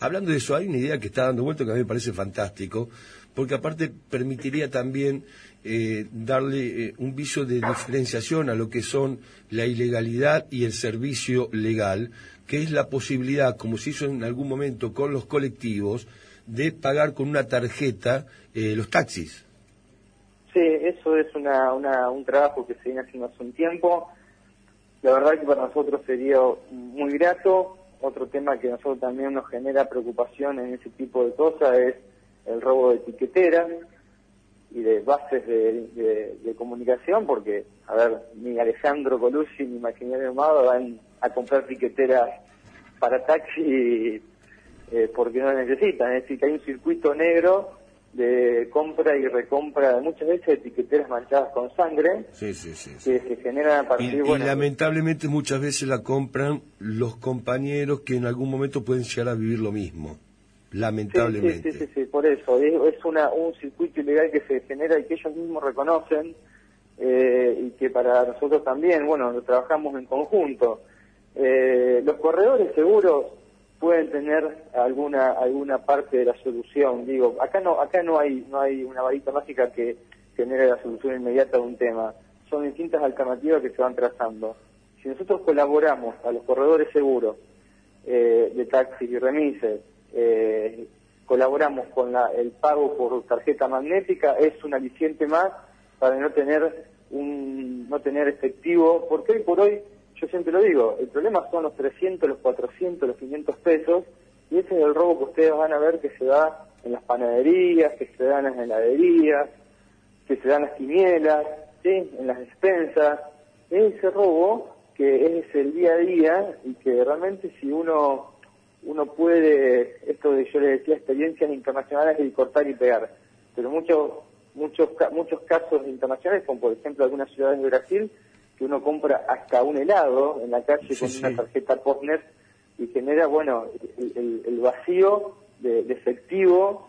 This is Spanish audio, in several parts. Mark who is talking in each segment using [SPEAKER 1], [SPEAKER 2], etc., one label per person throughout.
[SPEAKER 1] Hablando de eso, hay una idea que está dando vuelta que a mí me parece fantástico, porque aparte permitiría también darle un viso de diferenciación a lo que son la ilegalidad y el servicio legal, que es la posibilidad, como se hizo en algún momento con los colectivos, de pagar con una tarjeta los taxis.
[SPEAKER 2] Sí, eso es un trabajo que se viene haciendo hace un tiempo. La verdad que para nosotros sería muy grato. Otro tema que a nosotros también nos genera preocupación en ese tipo de cosas es el robo de etiqueteras y de bases de comunicación, porque, a ver, ni Alejandro Colucci ni Maximiliano Amado van a comprar etiqueteras para taxi porque no necesitan. Es decir, que hay un circuito negro de compra y recompra de muchas veces etiqueteras manchadas con sangre,
[SPEAKER 1] Sí.
[SPEAKER 2] que se generan a partir...
[SPEAKER 1] Y lamentablemente muchas veces la compran los compañeros que en algún momento pueden llegar a vivir lo mismo. Lamentablemente.
[SPEAKER 2] Sí, por eso. Es un circuito ilegal que se genera y que ellos mismos reconocen, y que para nosotros también, bueno, lo trabajamos en conjunto. Los corredores seguros pueden tener alguna parte de la solución. Digo, acá no hay una varita mágica que genere la solución inmediata de un tema. Son distintas alternativas que se van trazando. Si nosotros colaboramos a los corredores seguros de taxis y remises, colaboramos con el pago por tarjeta magnética, es un aliciente más para no tener efectivo, porque hoy por hoy, yo siempre lo digo, el problema son los 300, los 400, los 500 pesos, y ese es el robo que ustedes van a ver que se da en las panaderías, que se da en las heladerías, que se da en las quinielas, ¿sí? En las despensas. Ese robo que es el día a día y que realmente si uno puede, esto de yo les decía, experiencias internacionales de cortar y pegar, pero muchos casos internacionales, como por ejemplo algunas ciudades de Brasil, que uno compra hasta un helado en la calle con una tarjeta Postnet y genera, bueno, el vacío de efectivo,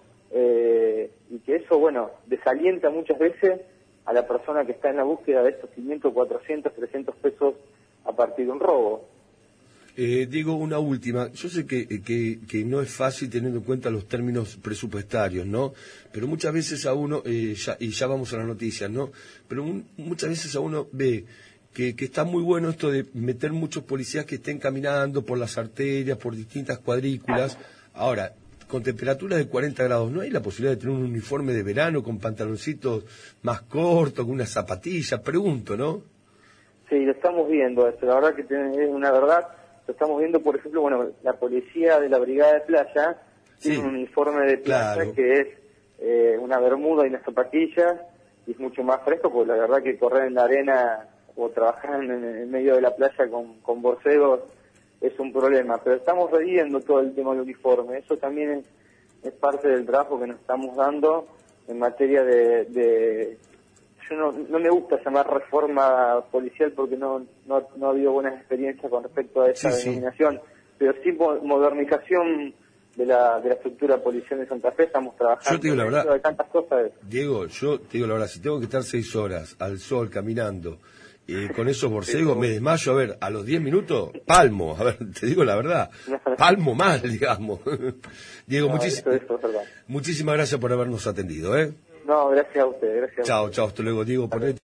[SPEAKER 2] y que eso, bueno, desalienta muchas veces a la persona que está en la búsqueda de estos 500, 400, 300 pesos a partir de un robo.
[SPEAKER 1] Diego, una última. Yo sé que no es fácil teniendo en cuenta los términos presupuestarios, ¿no? Pero muchas veces a uno, y ya vamos a las noticias, ¿no? Pero muchas veces a uno ve que está muy bueno esto de meter muchos policías que estén caminando por las arterias, por distintas cuadrículas. Ahora, con temperaturas de 40 grados, ¿no hay la posibilidad de tener un uniforme de verano con pantaloncitos más cortos, con unas zapatillas? Pregunto, ¿no? Sí,
[SPEAKER 2] lo estamos viendo, la verdad que es una verdad. Lo estamos viendo, por ejemplo, bueno, la policía de la Brigada de Playa tiene un uniforme de playa que es una bermuda y unas zapatillas, y es mucho más fresco, porque la verdad que correr en la arena o trabajar en medio de la playa con borcegos es un problema. Pero estamos reviendo todo el tema del uniforme. Eso también es parte del trabajo que nos estamos dando en materia de yo no me gusta llamar reforma policial porque no ha habido buenas experiencias con respecto a esa denominación, pero sí modernización de la estructura policial de Santa Fe. Estamos trabajando.
[SPEAKER 1] Yo te digo la verdad,
[SPEAKER 2] de tantas cosas.
[SPEAKER 1] Diego, yo te digo la verdad, si tengo que estar 6 horas al sol caminando con esos borcegos, me desmayo. A ver, a los 10 minutos, palmo. A ver, te digo la verdad, palmo mal, digamos. Diego, muchísimas gracias por habernos atendido, ¿eh?
[SPEAKER 2] No, gracias a usted. Gracias.
[SPEAKER 1] Chao, hasta luego, Diego.